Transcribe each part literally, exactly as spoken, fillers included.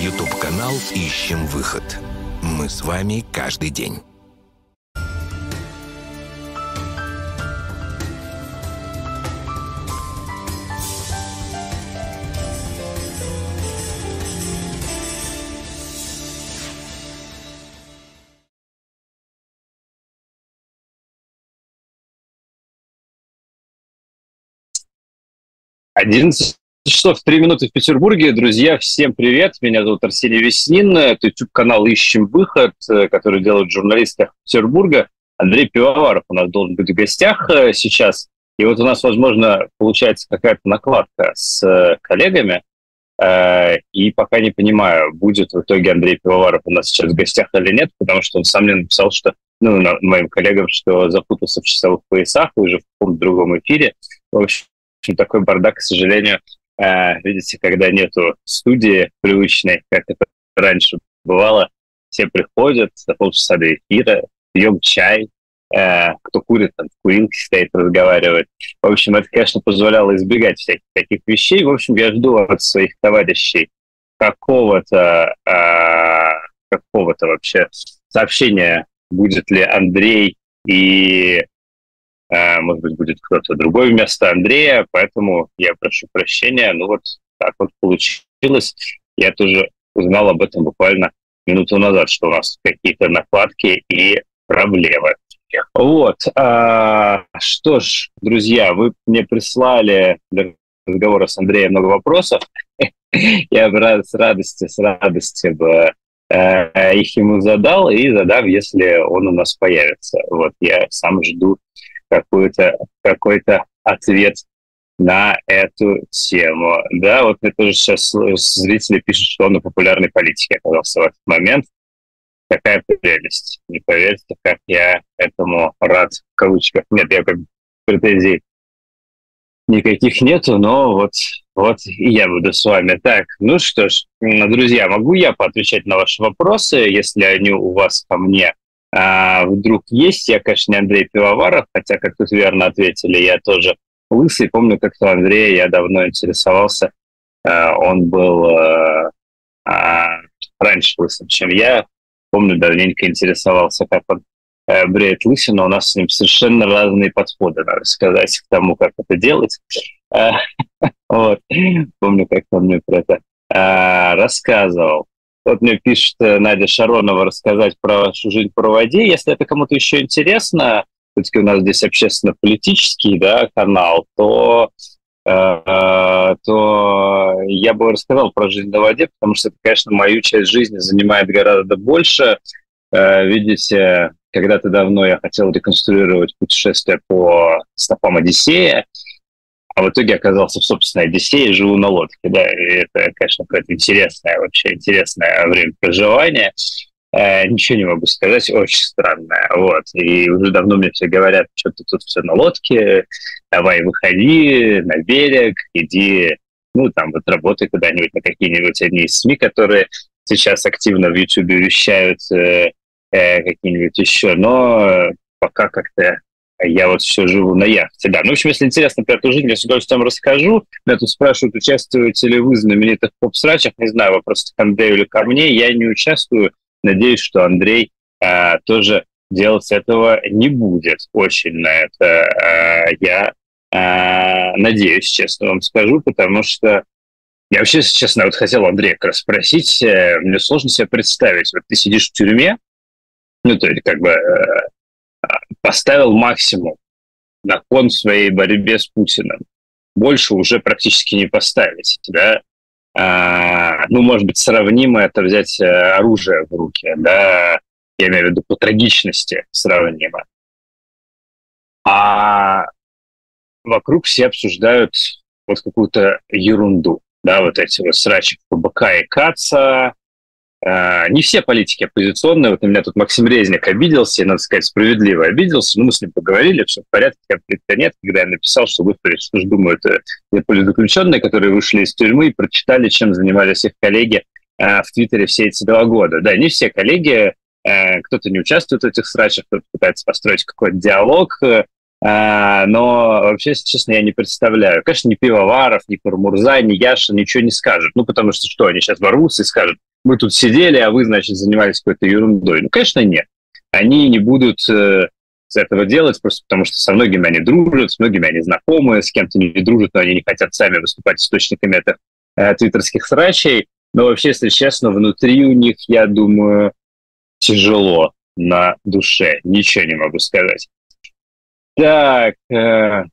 Ютуб-канал «Ищем выход». Мы с вами каждый день. одиннадцать часов три минуты в Петербурге. Друзья, всем привет. Меня зовут Арсений Веснин. Это YouTube-канал «Ищем выход», который делают журналисты Петербурга. Андрей Пивоваров у нас должен быть в гостях сейчас. И вот у нас, возможно, получается какая-то накладка с коллегами. И пока не понимаю, будет в итоге Андрей Пивоваров у нас сейчас в гостях или нет, потому что он сам мне написал, что, ну, моим коллегам, что запутался в часовых поясах, уже в каком-то другом эфире. В общем, такой бардак, к сожалению. Uh, видите, когда нету студии привычной, как это раньше бывало, все приходят за полчаса до эфира, пьем чай, uh, кто курит, там, в курилке стоит, разговаривает. В общем, это, конечно, позволяло избегать всяких таких вещей. В общем, я жду от своих товарищей какого-то, uh, какого-то вообще сообщения, будет ли Андрей и... может быть, будет кто-то другой вместо Андрея, поэтому я прошу прощения. Ну вот так вот получилось. Я тоже узнал об этом буквально минуту назад, что у нас какие-то накладки и проблемы. Вот. А, что ж, друзья, вы мне прислали для разговора с Андреем много вопросов. Я бы с радостью, с радостью бы их ему задал и задам, если он у нас появится. Вот я сам жду какой-то какой-то ответ на эту тему. Да, вот мне тоже сейчас зрители пишут, что он на популярной политике оказался в этот момент. Какая прелесть. Не поверьте, как я этому рад, в кавычках. Нет, я как претензий никаких нету, но вот, вот и я буду с вами. Так, ну что ж, друзья, могу я поотвечать на ваши вопросы, если они у вас ко мне А, вдруг есть. Я, конечно, не Андрей Пивоваров, хотя, как тут верно ответили, я тоже лысый. Помню, как-то Андрея я давно интересовался. А, он был а, а, раньше лысым, чем я. Помню, давненько интересовался, как он а, бреет лысину. У нас с ним совершенно разные подходы, надо сказать, к тому, как это делать. А, вот. Помню, как он мне про это а, рассказывал. Вот мне пишет Надя Шаронова рассказать про вашу жизнь по воде. Если это кому-то еще интересно, все-таки у нас здесь общественно-политический, да, канал, то, э, то я бы рассказал про жизнь на воде, потому что это, конечно, мою часть жизни занимает гораздо больше. Э, видите, когда-то давно я хотел реконструировать путешествие по стопам Одиссея, а в итоге оказался в собственной Одиссее и живу на лодке. Да, и это, конечно, какое-то интересное, вообще интересное время проживания. Э, ничего не могу сказать, очень странное. Вот. И уже давно мне все говорят, что ты тут все на лодке, давай выходи на берег, иди, ну, там вот работай куда-нибудь на какие-нибудь одни из СМИ, которые сейчас активно в Ютубе вещают, э, э, какие-нибудь еще, но пока как-то я вот все живу на яхте, да. Ну, в общем, если интересно про эту жизнь, я с удовольствием расскажу. Меня тут спрашивают, участвуете ли вы в знаменитых поп-срачах. Не знаю, вопрос к Андрею или ко мне. Я не участвую. Надеюсь, что Андрей а, тоже делать этого не будет. Очень на это а, я а, надеюсь, честно вам скажу, потому что я вообще, если честно, вот хотел Андрея как раз спросить. Мне сложно себе представить. Вот ты сидишь в тюрьме, ну, то есть как бы... поставил максимум на кон в своей борьбе с Путиным. Больше уже практически не поставить, да. А, ну, может быть, сравнимо это взять оружие в руки, да, я имею в виду по трагичности сравнимо. А вокруг все обсуждают вот какую-то ерунду, да, вот эти вот срачи ФБК и Каца. Uh, не все политики оппозиционные. Вот на меня тут Максим Резник обиделся, и, надо сказать, справедливо обиделся. Но мы с ним поговорили, все в порядке. Конфликта нет. Когда я написал, что выставили, что же думают политзаключенные, которые вышли из тюрьмы и прочитали, чем занимались их коллеги uh, в Твиттере все эти два года. Да, не все коллеги, uh, кто-то не участвует в этих срачах, кто-то пытается построить какой-то диалог, uh, но вообще, если честно, я не представляю. Конечно, ни Пивоваров, ни Карамурза, ни Яша ничего не скажут. Ну, потому что что, они сейчас ворвутся и скажут: мы тут сидели, а вы, значит, занимались какой-то ерундой. Ну, конечно, нет. Они не будут э, с этого делать, просто потому что со многими они дружат, с многими они знакомы, с кем-то не дружат, но они не хотят сами выступать источниками этих э, твиттерских срачей. Но вообще, если честно, внутри у них, я думаю, тяжело на душе. Ничего не могу сказать. Так, э,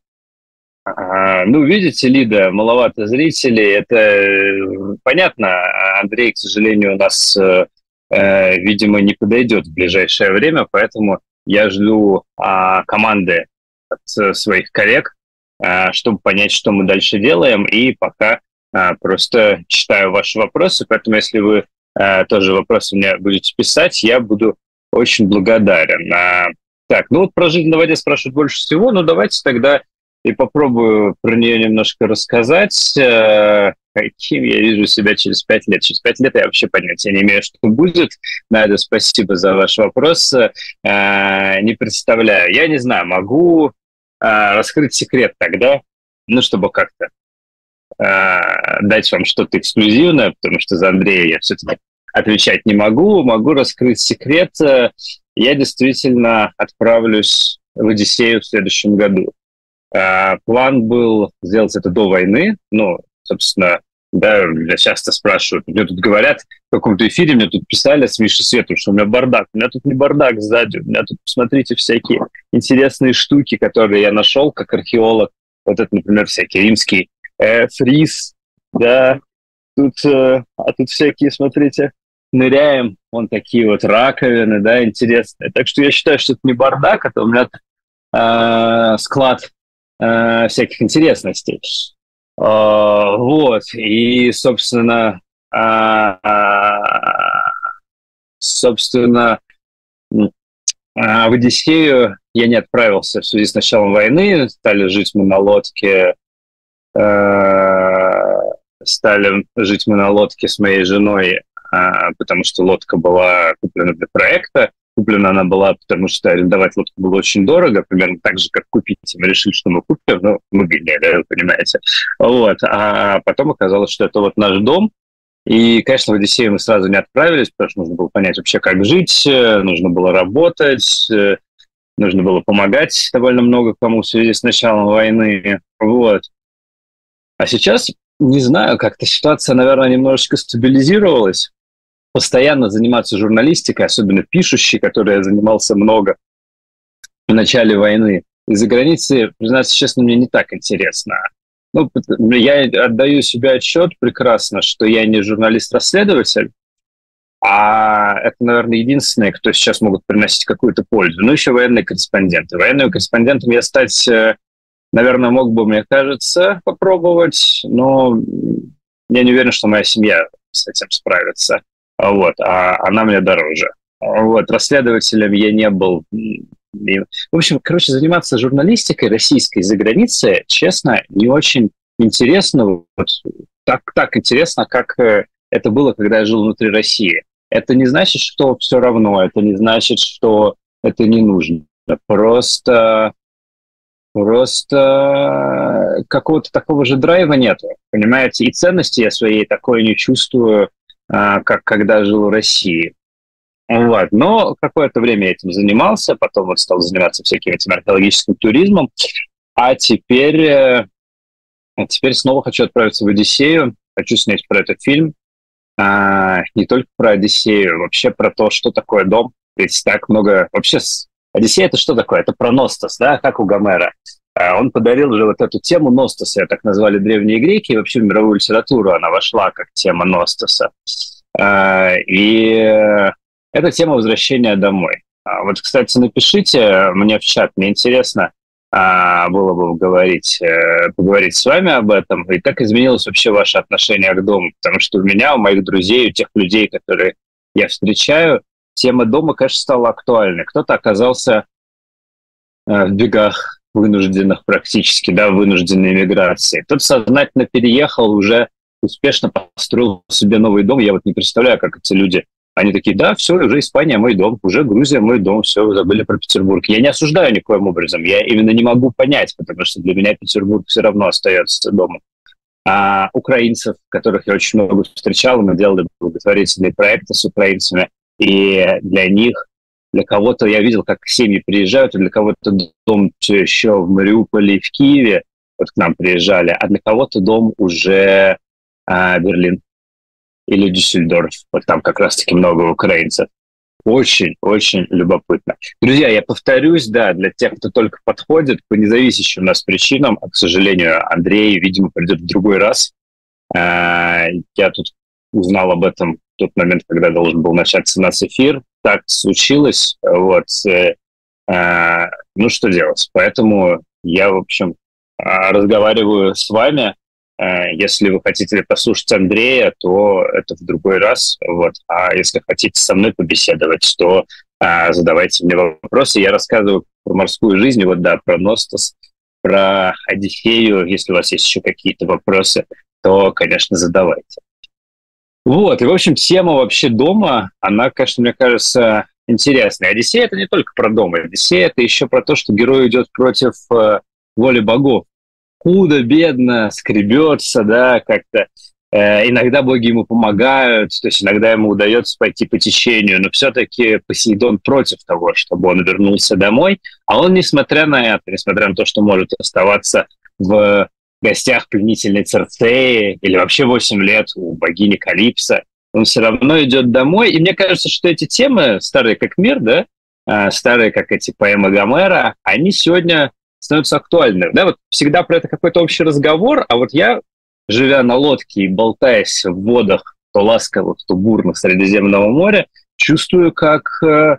а, ну, видите, Лида, маловато зрителей. Это э, понятно. Андрей, к сожалению, у нас, э, э, видимо, не подойдет в ближайшее время, поэтому я жду а, команды от э, своих коллег, а, чтобы понять, что мы дальше делаем, и пока а, просто читаю ваши вопросы, поэтому если вы а, тоже вопросы мне будете писать, я буду очень благодарен. А, так, ну вот про жизнь на воде спрашивают больше всего, ну давайте тогда и попробую про нее немножко рассказать. А, каким я вижу себя через пять лет. Через пять лет я вообще понятия не имею, что будет. Надя, спасибо за ваш вопрос. А, не представляю. Я не знаю, могу а, раскрыть секрет тогда, ну, чтобы как-то а, дать вам что-то эксклюзивное, потому что за Андрея я все-таки отвечать не могу. Могу раскрыть секрет. Я действительно отправлюсь в Одиссею в следующем году. А, план был сделать это до войны, ну, собственно, да, меня часто спрашивают, мне тут говорят, в каком-то эфире мне тут писали с Мишей Светом, что у меня бардак. У меня тут не бардак сзади, у меня тут, посмотрите, всякие интересные штуки, которые я нашел как археолог. Вот это, например, всякий римский э, фриз, да, тут, э, а тут всякие, смотрите, ныряем, вон такие вот раковины, да, интересные. Так что я считаю, что это не бардак, это у меня э, склад э, всяких интересностей. Uh, вот, и, собственно, uh, собственно, uh, в Одиссею я не отправился в связи с началом войны, стали жить мы на лодке, uh, стали жить мы на лодке с моей женой, uh, потому что лодка была куплена для проекта. Куплена она была, потому что арендовать лодку было очень дорого, примерно так же, как купить. Мы решили, что мы купим, но мы бедняли, вы понимаете. Вот. А потом оказалось, что это вот наш дом. И, конечно, в Одиссею мы сразу не отправились, потому что нужно было понять вообще, как жить, нужно было работать, нужно было помогать довольно много кому в связи с началом войны. Вот. А сейчас, не знаю, как-то ситуация, наверное, немножечко стабилизировалась. Постоянно заниматься журналистикой, особенно пишущей, которой я занимался много в начале войны. Из-за границы, признаться честно, мне не так интересно. Ну, я отдаю себе отчет прекрасно, что я не журналист-расследователь, а это, наверное, единственные, кто сейчас могут приносить какую-то пользу. Ну, еще военные корреспонденты. Военным корреспондентом я стать, наверное, мог бы, мне кажется, попробовать, но я не уверен, что моя семья с этим справится. Вот, а она мне дороже. Вот, расследователем я не был. В общем, короче, заниматься журналистикой российской за границей, честно, не очень интересно. Вот, так, так интересно, как это было, когда я жил внутри России. Это не значит, что все равно, это не значит, что это не нужно. Просто, просто какого-то такого же драйва нету, понимаете? И ценности я своей такой не чувствую, как когда жил в России. Вот. Но какое-то время я этим занимался, потом вот стал заниматься всяким этим археологическим туризмом, а теперь, а теперь снова хочу отправиться в Одиссею, хочу снять про этот фильм, а, не только про Одиссею, вообще про то, что такое дом, ведь так много... Вообще, Одиссея — это что такое? Это про Ностос, да, как у Гомера. Он подарил же вот эту тему Ностоса, так назвали древние греки, и вообще в мировую литературу она вошла как тема Ностоса. И это тема возвращения домой. Вот, кстати, напишите мне в чат, мне интересно было бы поговорить, поговорить с вами об этом, и как изменилось вообще ваше отношение к дому, потому что у меня, у моих друзей, у тех людей, которые я встречаю, тема дома, конечно, стала актуальной. Кто-то оказался в бегах вынужденных практически, да, вынужденной миграции. Кто-то сознательно переехал, уже успешно построил себе новый дом. Я вот не представляю, как эти люди, они такие, да, все, уже Испания мой дом, уже Грузия мой дом, все, вы забыли про Петербург. Я не осуждаю никоим образом, я именно не могу понять, потому что для меня Петербург все равно остается домом. а, украинцев, которых я очень много встречал, мы делали благотворительные проекты с украинцами, и для них, для кого-то, я видел, как семьи приезжают, и для кого-то дом все еще в Мариуполе и в Киеве, вот к нам приезжали, а для кого-то дом уже а, Берлин или Дюссельдорф, вот там как раз-таки много украинцев. Очень-очень любопытно. Друзья, я повторюсь, да, для тех, кто только подходит, по независящим у нас причинам, а, к сожалению, Андрей, видимо, придет в другой раз. Я тут узнал об этом в тот момент, когда должен был начаться у нас эфир. Так случилось. Вот. Ну, что делать? Поэтому я, в общем, разговариваю с вами. Если вы хотите послушать Андрея, то это в другой раз. Вот. А если хотите со мной побеседовать, то а, задавайте мне вопросы. Я рассказываю про морскую жизнь, вот да, про Ностос, про Одиссею. Если у вас есть еще какие-то вопросы, то, конечно, задавайте. Вот, и, в общем, тема вообще дома, она, конечно, мне кажется, интересная. Одиссея — это не только про дом. Одиссея — это еще про то, что герой идет против э, воли богов. Худо-бедно, скребется, да, как-то. Э, иногда боги ему помогают, то есть иногда ему удается пойти по течению, но все-таки Посейдон против того, чтобы он вернулся домой, а он, несмотря на это, несмотря на то, что может оставаться в гостях пленительной Церцеи или вообще восемь лет у богини Калипсо, он все равно идет домой. И мне кажется, что эти темы, старые как мир, да, э, старые как эти поэмы Гомера, они сегодня становятся актуальными. Да, вот всегда про это какой-то общий разговор, а вот я, живя на лодке и болтаясь в водах то ласковых, то бурных Средиземного моря, чувствую, как э,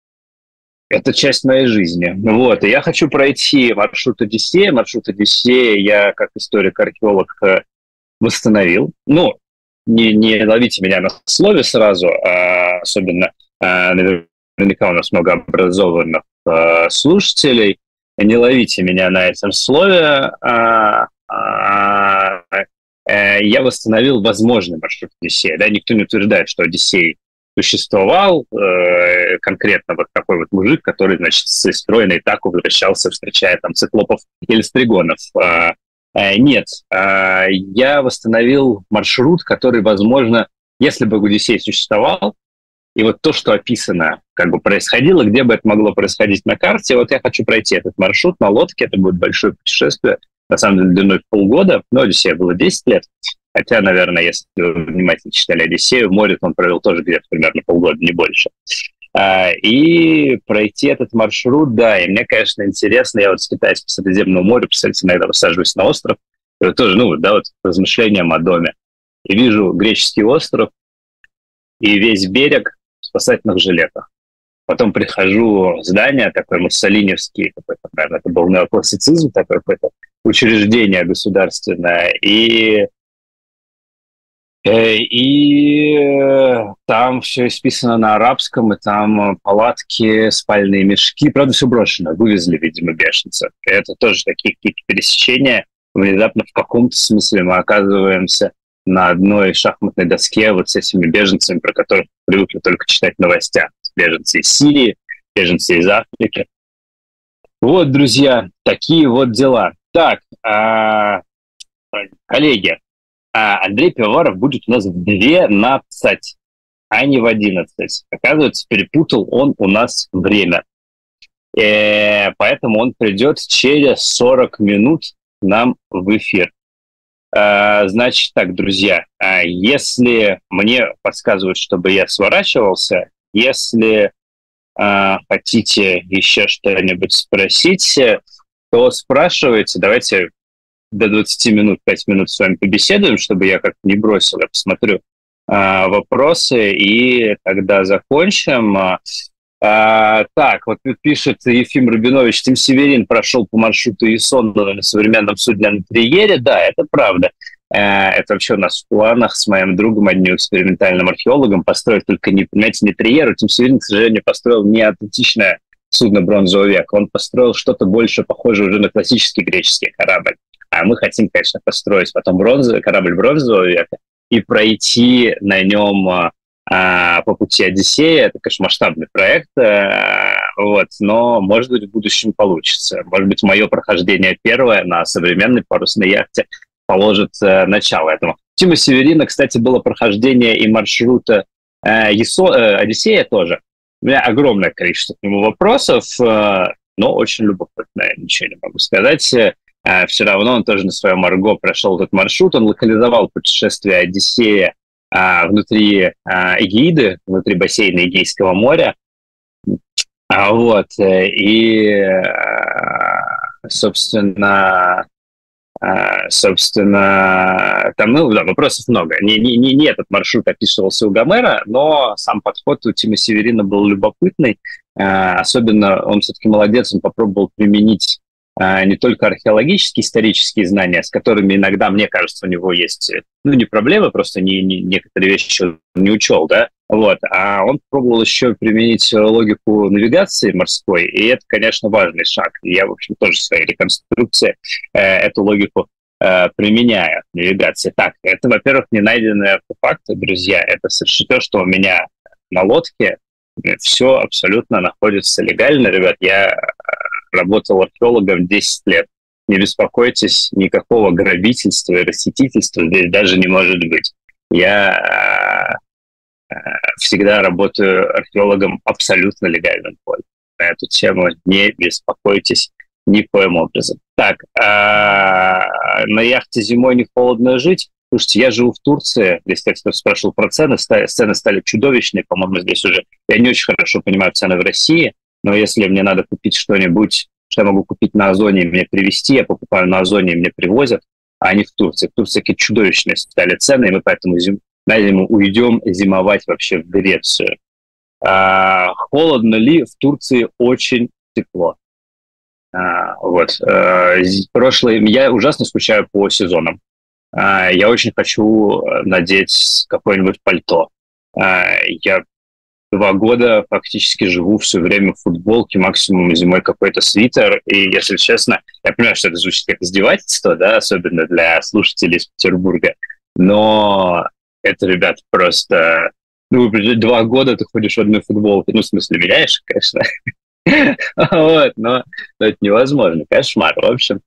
это часть моей жизни. Вот. И я хочу пройти маршрут Одиссея. Маршрут Одиссея я, как историк-археолог, э, восстановил. Ну, не, не ловите меня на слове сразу, а особенно э, наверняка у нас много образованных э, слушателей. Не ловите меня на этом слове. А, а, а, я восстановил возможный маршрут Одиссея. Да? Никто не утверждает, что Одиссей существовал. Э, конкретно вот такой вот мужик, который, значит, с стройной таку возвращался, встречая там циклопов или стригонов. А, а, нет. А, я восстановил маршрут, который, возможно, если бы Одиссей существовал, и вот то, что описано, как бы происходило, где бы это могло происходить на карте, вот я хочу пройти этот маршрут на лодке, это будет большое путешествие, на самом деле длиной в полгода, но Одиссея было десять лет, хотя, наверное, если вы внимательно читали Одиссею, в море он провел тоже где-то примерно полгода, не больше. И пройти этот маршрут, да, и мне, конечно, интересно, я вот скитаюсь по Средиземному морю, представляете, иногда высаживаюсь на остров, и вот тоже, ну, да, вот размышлениям о доме, и вижу греческий остров, и весь берег в спасательных жилетах. Потом прихожу в здание, такое муссолиневский, какой-то, наверное, это был неоклассицизм, такое какое-то учреждение государственное, и, и там все исписано на арабском, и там палатки, спальные мешки, правда, все брошено, вывезли, видимо, беженцев. И это тоже такие какие-то пересечения. Внезапно в каком-то смысле мы оказываемся на одной шахматной доске вот с этими беженцами, про которых привыкли только читать в новостях. Беженцы из Сирии, беженцы из Африки. Вот, друзья, такие вот дела. Так, а, коллеги, а Андрей Пивоваров будет у нас в двенадцать, а не в одиннадцать. Оказывается, перепутал он у нас время. И поэтому он придет через сорок минут к нам в эфир. Значит так, друзья, если мне подсказывают, чтобы я сворачивался, если хотите еще что-нибудь спросить, то спрашивайте. Давайте до двадцати минут, пять минут с вами побеседуем, чтобы я как-то не бросил. Я посмотрю вопросы и тогда закончим. А, так, вот пишет Ефим Рубинович, Тим Северин прошел по маршруту Ясонова на современном судне на Триере. Да, это правда. А, это вообще у нас в планах с моим другом, одним экспериментальным археологом, построить только, не, понимаете, не Триеру. Тим Северин, к сожалению, построил не аутентичное судно бронзового века. Он построил что-то больше похожее уже на классический греческий корабль. А мы хотим, конечно, построить потом бронзовый, корабль бронзового века и пройти на нем по пути Одиссея. Это, конечно, масштабный проект, вот, но, может быть, в будущем получится. Может быть, мое прохождение первое на современной парусной яхте положит э, начало этому. Тима Северина, кстати, было прохождение и маршрута э, ЕСО, э, Одиссея тоже. У меня огромное количество к нему вопросов, э, но очень любопытное, ничего не могу сказать. Э, все равно он тоже на своем Арго прошел этот маршрут, он локализовал путешествие Одиссея э, внутри э, Эгеиды, внутри бассейна Эгейского моря. А вот, э, и, э, собственно... Собственно, там, ну, да, вопросов много. Не, не, не этот маршрут описывался у Гомера, но сам подход у Тима Северина был любопытный. Особенно он все-таки молодец, он попробовал применить не только археологические, исторические знания, с которыми иногда, мне кажется, у него есть, ну, не проблемы, просто не, не, некоторые вещи он не учел, да, вот, а он пробовал еще применить логику навигации морской, и это, конечно, важный шаг. И я, в общем, тоже в своей реконструкции э, эту логику э, применяю в навигации. Так, это, во-первых, не найденные артефакты, друзья, это совершенно то, что у меня на лодке, все абсолютно находится легально, ребят, я работал археологом десять лет. Не беспокойтесь, никакого грабительства и расхитительства здесь даже не может быть. Я э, всегда работаю археологом абсолютно легальным полем. На эту тему не беспокойтесь никоим образом. Так, э, на яхте зимой не холодно жить? Слушайте, я живу в Турции, если кто спрашивал про цены, цены стали чудовищные, по-моему, здесь уже. Я не очень хорошо понимаю цены в России, но если мне надо купить что-нибудь, что я могу купить на Озоне и мне привезти, я покупаю на Озоне и мне привозят, а не в Турции. В Турции такие чудовищные стали цены, и мы поэтому зим... на зиму уйдем зимовать вообще в Грецию. А, холодно ли? В Турции очень тепло. А, вот. А, прошлое... Я ужасно скучаю по сезонам. А, я очень хочу надеть какое-нибудь пальто. А, я Два года фактически живу все время в футболке, максимум зимой какой-то свитер. И, если честно, я понимаю, что это звучит как издевательство, да, особенно для слушателей из Петербурга. Но это, ребят, просто... Ну, два года ты ходишь в одной футболке. Ну, в смысле, меняешь, конечно. Вот, но это невозможно. Кошмар, в общем.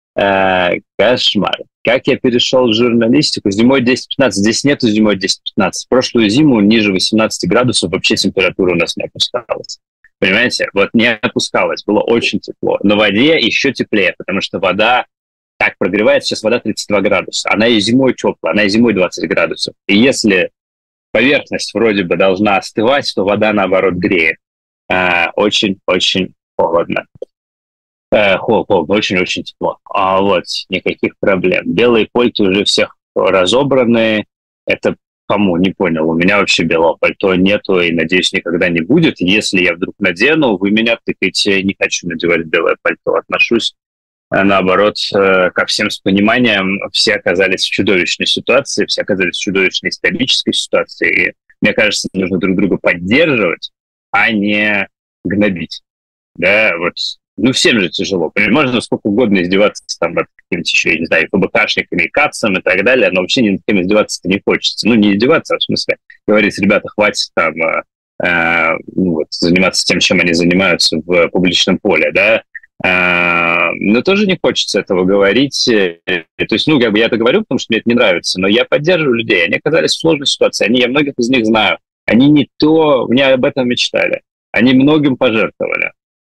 Кошмар. Как я перешел в журналистику? Зимой десять-пятнадцать. Здесь нету зимой десять-пятнадцать. В прошлую зиму ниже восемнадцати градусов вообще температура у нас не опускалась. Понимаете? Вот не опускалась. Было очень тепло. На воде еще теплее, потому что вода так прогревается. Сейчас вода тридцать два градуса. Она и зимой теплая, она и зимой двадцать градусов. И если поверхность вроде бы должна остывать, то вода, наоборот, греет. Очень-очень холодно. Холодно, очень-очень тепло. А вот, никаких проблем. Белые пальто уже всех разобраны. Это кому? Не понял. У меня вообще белого пальто нету и, надеюсь, никогда не будет. Если я вдруг надену, вы меня тыкаете. Не хочу надевать белое пальто. Отношусь, наоборот, ко всем с пониманием. Все оказались в чудовищной ситуации, все оказались в чудовищной исторической ситуации. И, мне кажется, нужно друг друга поддерживать, а не гнобить. Да, вот. Ну, всем же тяжело. Можно сколько угодно издеваться там над какими-то еще, я не знаю, ФБКшниками, КАЦом и так далее, но вообще ни над кем издеваться-то не хочется. Ну, не издеваться, а в смысле говорить, ребята, хватит там э, ну, вот, заниматься тем, чем они занимаются в публичном поле, да. Э, но тоже не хочется этого говорить. То есть, ну, как бы я это говорю, потому что мне это не нравится, но я поддерживаю людей. Они оказались в сложной ситуации. Они, я многих из них знаю. Они не то, мне об этом мечтали. Они многим пожертвовали.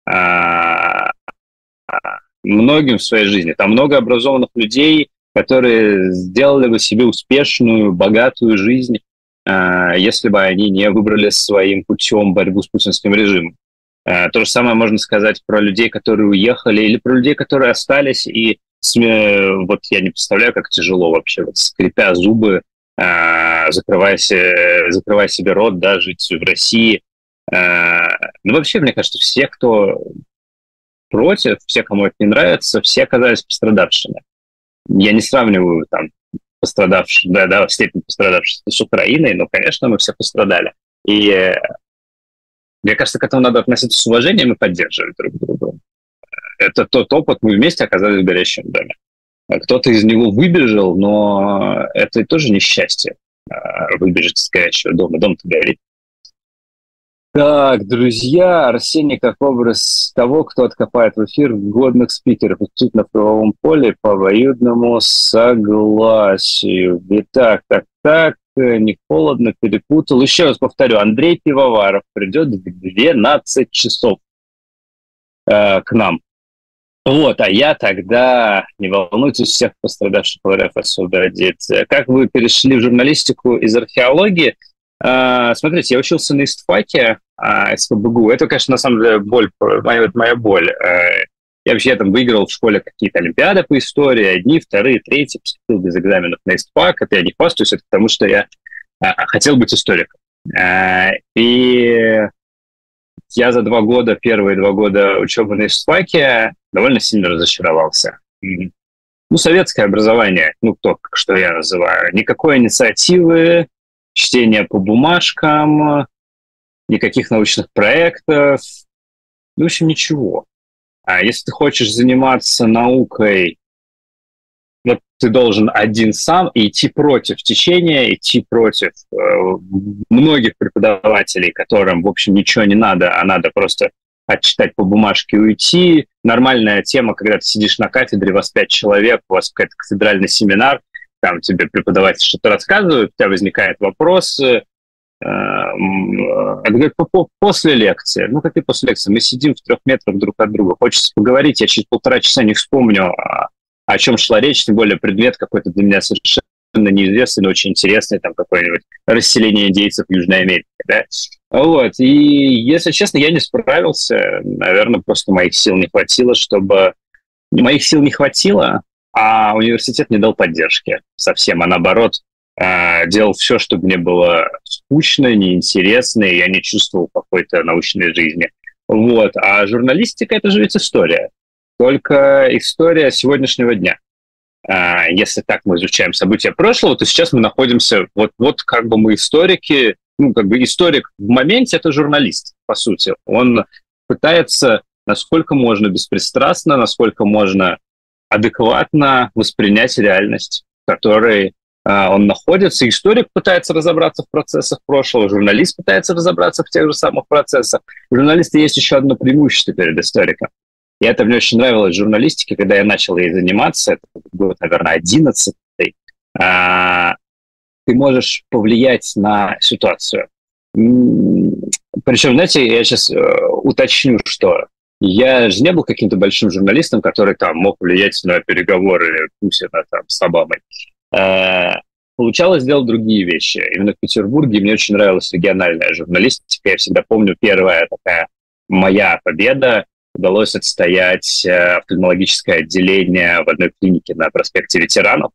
Многим в своей жизни. Там много образованных людей, которые сделали бы себе успешную, богатую жизнь, если бы они не выбрали своим путем борьбу с путинским режимом. То же самое можно сказать про людей, которые уехали, или про людей, которые остались, и вот я не представляю, как тяжело вообще, вот, скрипя зубы, закрывая себе, закрывая себе рот, да, жить в России. Ну, вообще, мне кажется, все, кто против, все, кому это не нравится, все оказались пострадавшими. Я не сравниваю там пострадавших, да, да, степень пострадавших с Украиной, но, конечно, мы все пострадали. И мне кажется, к этому надо относиться с уважением и поддерживать друг друга. Это тот опыт, мы вместе оказались в горящем доме. Кто-то из него выбежал, но это тоже несчастье, выбежать из горящего дома. Дом-то горит. Так, друзья, Арсений как образ того, кто откопает в эфир годных спикеров исключительно в правовом поле по обоюдному согласию. Итак, так, так, не холодно, перепутал. Еще раз повторю, Андрей Пивоваров придет в двенадцать часов э, к нам. Вот, а я тогда, не волнуйтесь, всех пострадавших в РФ освободит. Как вы перешли в журналистику из археологии? А, смотрите, я учился на истфаке, а, СПбГУ. Это, конечно, на самом деле боль, моя, моя боль. А, я вообще там выиграл в школе какие-то олимпиады по истории, одни, вторые, третьи, поступил без экзаменов на истфак. Это я не хвастаюсь, это потому что я а, хотел быть историком. А, и я за два года, первые два года учебы на истфаке довольно сильно разочаровался. Ну, советское образование, ну, то, что я называю, никакой инициативы, чтение по бумажкам, никаких научных проектов, ну, в общем, ничего. А если ты хочешь заниматься наукой, вот ты должен один сам идти против течения, идти против э, многих преподавателей, которым, в общем, ничего не надо, а надо просто отчитать по бумажке и уйти. Нормальная тема, когда ты сидишь на кафедре, вас пять человек, у вас какой-то кафедральный семинар, там тебе преподаватель что-то рассказывает, у тебя возникает вопрос, э, э, говорит, после лекции, ну как и после лекции, мы сидим в трех метрах друг от друга, хочется поговорить, я через полтора часа не вспомню, о, о чем шла речь, тем более предмет какой-то для меня совершенно неизвестный, но очень интересный, там какое-нибудь расселение индейцев в Южной Америке, да? Вот, и если честно, я не справился, наверное, просто моих сил не хватило, чтобы... Моих сил не хватило, а университет не дал поддержки совсем, а наоборот, делал все, чтобы мне было скучно, неинтересно, и я не чувствовал какой-то научной жизни. Вот. А журналистика — это же ведь история. Только история сегодняшнего дня. Если так мы изучаем события прошлого, то сейчас мы находимся... Вот, вот как бы мы историки... Ну, как бы историк в моменте — это журналист, по сути. Он пытается, насколько можно беспристрастно, насколько можно адекватно воспринять реальность, в которой э, он находится. Историк пытается разобраться в процессах прошлого, журналист пытается разобраться в тех же самых процессах. У журналиста есть еще одно преимущество перед историком. И это мне очень нравилось в журналистике, когда я начал ей заниматься, это год, наверное, одиннадцатый, э, ты можешь повлиять на ситуацию. Причем, знаете, я сейчас э, уточню, что я же не был каким-то большим журналистом, который там мог влиять на переговоры Путина там, с Обамой. Э, получалось делать другие вещи. Именно в Петербурге мне очень нравилась региональная журналистика. Я всегда помню, первая такая моя победа. Удалось отстоять офтальмологическое отделение в одной клинике на проспекте Ветеранов.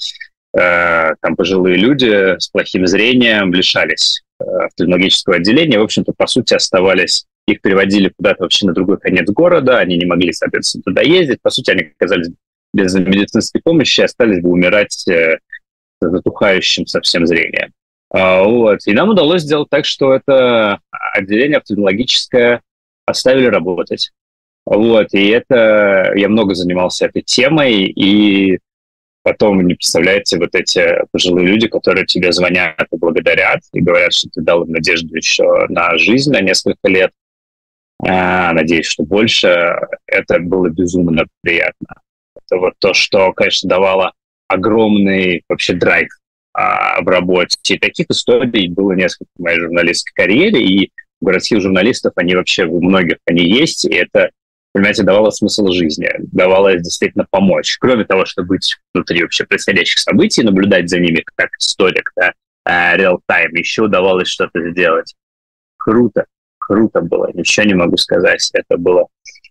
Э, там пожилые люди с плохим зрением лишались офтальмологического отделения. В общем-то, по сути, оставались... Их переводили куда-то вообще на другой конец города, они не могли, соответственно, туда ездить. По сути, они оказались без медицинской помощи, остались бы умирать э, затухающим совсем зрением. А, вот. И нам удалось сделать так, что это отделение офтальмологическое оставили работать. Вот. И это... Я много занимался этой темой, и потом, не представляете, вот эти пожилые люди, которые тебе звонят и благодарят, и говорят, что ты дал им надежду еще на жизнь на несколько лет. А, надеюсь, что больше. Это было безумно приятно. Это вот то, что, конечно, давало огромный вообще драйв а, в работе. И таких историй было несколько в моей журналистской карьере, и у городских журналистов они вообще, у многих они есть, и это, понимаете, давало смысл жизни, давало действительно помочь. Кроме того, чтобы быть внутри вообще происходящих событий, наблюдать за ними как историк, да, реал-тайм, еще удавалось что-то сделать. Круто, круто было, ничего не могу сказать. Это было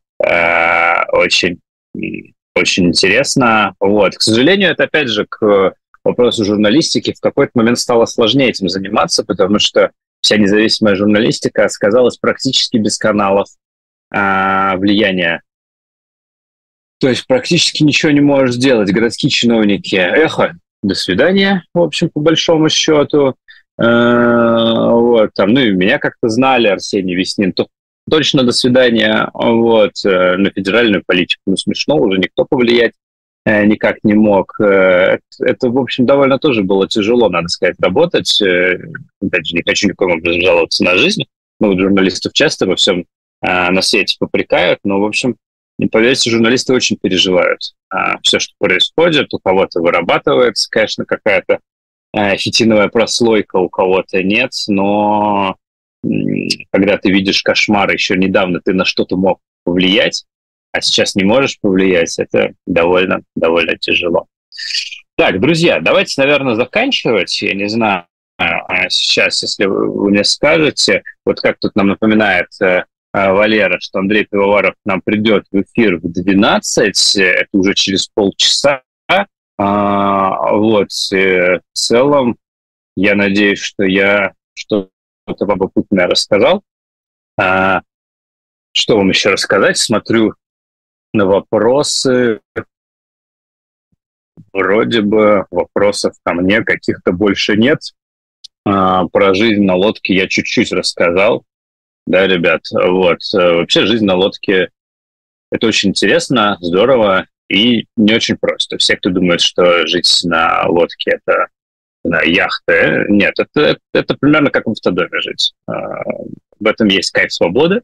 э, очень, очень интересно. Вот. К сожалению, это опять же к вопросу журналистики в какой-то момент стало сложнее этим заниматься, потому что вся независимая журналистика сказалась практически без каналов э, влияния. То есть практически ничего не можешь сделать. Городские чиновники, эхо, до свидания, в общем, по большому счету. Вот, там, ну и меня как-то знали, Арсений Веснин, то точно до свидания. Вот, на федеральную политику, ну, смешно, уже никто повлиять никак не мог. Это, это, в общем, довольно тоже было тяжело, надо сказать, работать. Опять же, не хочу никаким образом жаловаться на жизнь. Ну, журналистов часто во всем а, на свете попрекают, но, в общем, не поверьте, журналисты очень переживают. А, все, что происходит, у кого-то вырабатывается, конечно, какая-то а, хитиновая прослойка, у кого-то нет, но м, когда ты видишь кошмар, еще недавно ты на что-то мог повлиять, а сейчас не можешь повлиять, это довольно, довольно тяжело. Так, друзья, давайте, наверное, заканчивать. Я не знаю, сейчас, если вы мне скажете, вот как тут нам напоминает э, Валера, что Андрей Пивоваров к нам придет в эфир в двенадцать, это уже через полчаса. А, вот, в целом, я надеюсь, что я что-то любопытное рассказал. А, что вам еще рассказать? Смотрю на вопросы. Вроде бы вопросов ко мне каких-то больше нет. А, про жизнь на лодке я чуть-чуть рассказал. Да, ребят, вот. Вообще жизнь на лодке — это очень интересно, здорово и не очень просто. Все, кто думает, что жить на лодке — это на яхте, нет, это, это, это примерно как в автодоме жить. А, в этом есть кайф свободы,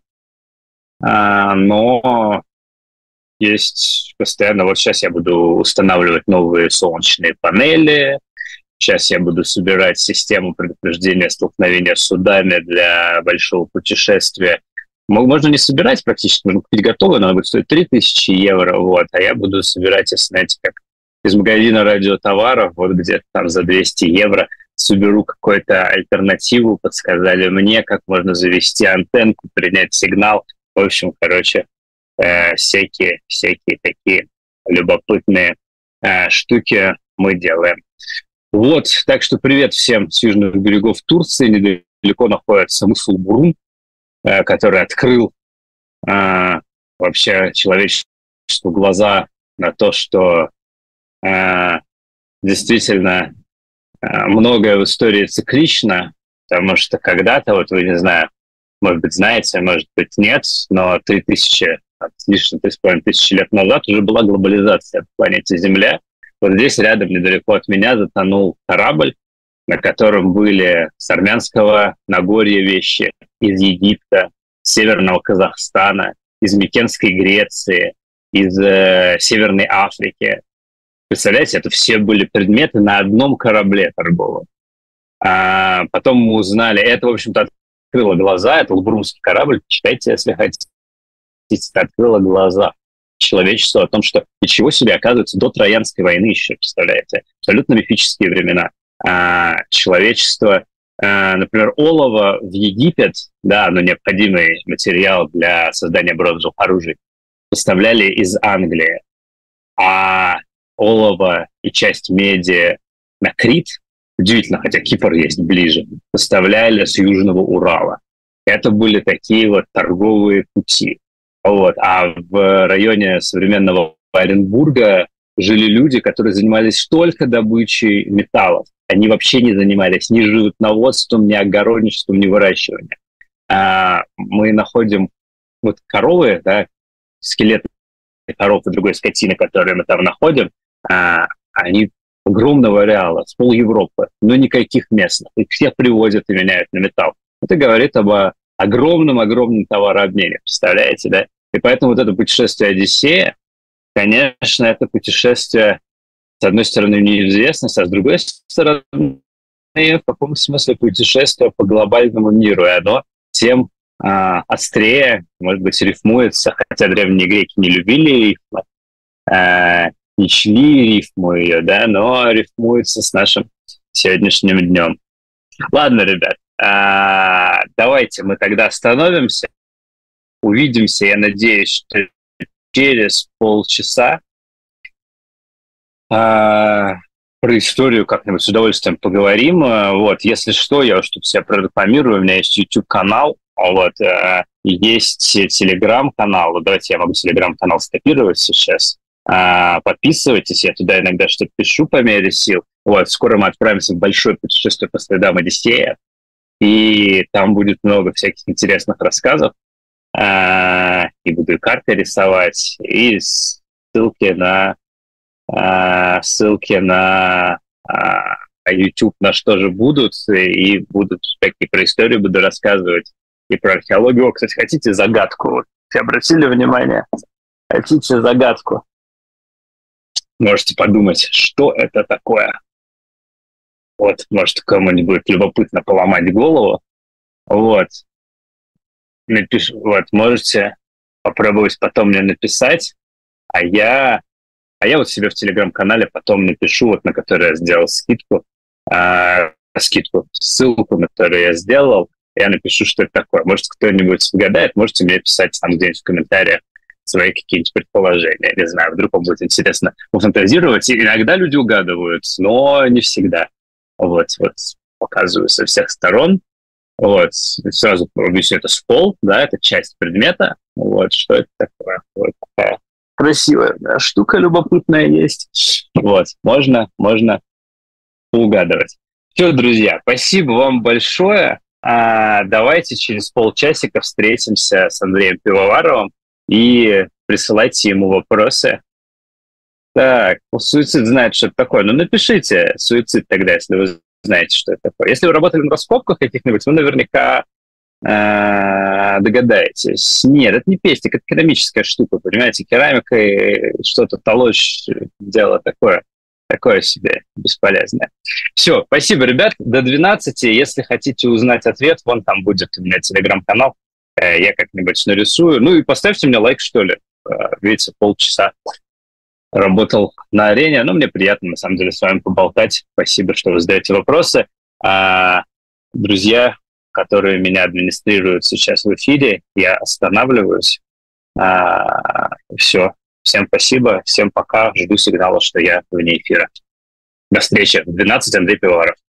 а, но есть постоянно... Вот сейчас я буду устанавливать новые солнечные панели, сейчас я буду собирать систему предупреждения столкновения с судами для большого путешествия. Можно не собирать практически, можно купить готовое, но оно будет стоить три тысячи евро, вот, а я буду собирать, если, знаете, как из магазина радиотоваров, вот где-то там за двести евро соберу какую-то альтернативу, подсказали мне, как можно завести антенку, принять сигнал. В общем, короче, э, всякие, всякие такие любопытные э, штуки мы делаем. Вот, так что привет всем с южных берегов Турции. Недалеко находится мысл Бурун, э, который открыл э, вообще человечеству глаза на то, что э, действительно э, многое в истории циклично, потому что когда-то, вот вы, не знаю, может быть, знаете, может быть, нет, но три тысячи, лишние три с половиной тысячи лет назад уже была глобализация на планете Земля. Вот здесь рядом, недалеко от меня, затонул корабль, на котором были с Армянского Нагорья вещи, из Египта, Северного Казахстана, из Микенской Греции, из э, Северной Африки. Представляете, это все были предметы на одном корабле торговом. А потом мы узнали, это, в общем-то, открыло глаза, это Лбурумский корабль, читайте, если хотите, открыло глаза человечеству о том, что ничего себе, оказывается, до Троянской войны еще, представляете, абсолютно мифические времена. А, человечество, а, например, олово в Египет, да, но необходимый материал для создания бронзовых оружий, поставляли из Англии, а олово и часть меди на Крит, удивительно, хотя Кипр есть ближе, поставляли с Южного Урала. Это были такие вот торговые пути. Вот. А в районе современного Оренбурга жили люди, которые занимались только добычей металлов. Они вообще не занимались ни животноводством, ни огородничеством, ни выращиванием. А мы находим вот коровы, да, скелеты коров и другой скотины, которые мы там находим, а, они огромного ареала, с пол Европы, но никаких местных. Их всех привозят и меняют на металл. Это говорит об огромном-огромном товарообмене, представляете, да? И поэтому вот это путешествие Одиссея, конечно, это путешествие, с одной стороны, в неизвестность, а с другой стороны, в каком смысле путешествие по глобальному миру. И оно тем а, острее, может быть, рифмуется, хотя древние греки не любили рифмы, а, не чли рифму ее, да, но рифмуется с нашим сегодняшним днем. Ладно, ребят, а, давайте мы тогда остановимся. Увидимся, я надеюсь, что через полчаса. А, про историю как-нибудь с удовольствием поговорим. Вот, если что, я уж тут себя прорекламирую. У меня есть YouTube-канал, вот, есть Telegram-канал. Вот давайте я могу Telegram-канал скопировать сейчас. Подписывайтесь, я туда иногда что-то пишу по мере сил. Вот, скоро мы отправимся в большое путешествие по следам Одиссея, и там будет много всяких интересных рассказов. И буду и карты рисовать, и ссылки на ссылки на YouTube, на что же будут, и будут всякие про историю буду рассказывать. и про археологию. О, кстати, хотите загадку? Вот, обратили внимание? Хотите загадку? Можете подумать, что это такое. Вот, может, кому-нибудь будет любопытно поломать голову. Вот. Напиш... Вот, можете попробовать потом мне написать, а я, а я вот себе в телеграм-канале потом напишу, вот на который я сделал скидку, а, скидку, ссылку, на которую я сделал, я напишу, что это такое. Может, кто-нибудь угадает, можете мне писать там где-нибудь в комментариях свои какие-нибудь предположения. Не знаю, вдруг вам будет интересно пофантазировать. И иногда люди угадывают, но не всегда. Вот, вот показываю со всех сторон. Вот, сразу объясню, это спол, да, это часть предмета. Вот, что это такое? Вот такая красивая, да, штука любопытная есть. Вот, можно, можно угадывать. Все, друзья, спасибо вам большое. А, давайте через полчасика встретимся с Андреем Пивоваровым и присылайте ему вопросы. Так, суицид знает, что это такое. Ну, напишите суицид тогда, если вы знаете, что это такое. Если вы работали на раскопках каких-нибудь, вы наверняка э, догадаетесь. Нет, это не пестик, это керамическая штука, понимаете? Керамика и что-то толочь, дело такое, такое себе бесполезное. Все, спасибо, ребят. До двенадцати. Если хотите узнать ответ, вон там будет у меня телеграм-канал. Э, я как-нибудь нарисую. Ну и поставьте мне лайк, что ли. Э, видите, полчаса работал на арене, но мне приятно, на самом деле, с вами поболтать. Спасибо, что вы задаете вопросы. А, друзья, которые меня администрируют сейчас в эфире, я останавливаюсь. А, все. Всем спасибо, всем пока. Жду сигнала, что я вне эфира. До встречи. В двенадцать Андрей Пивоваров.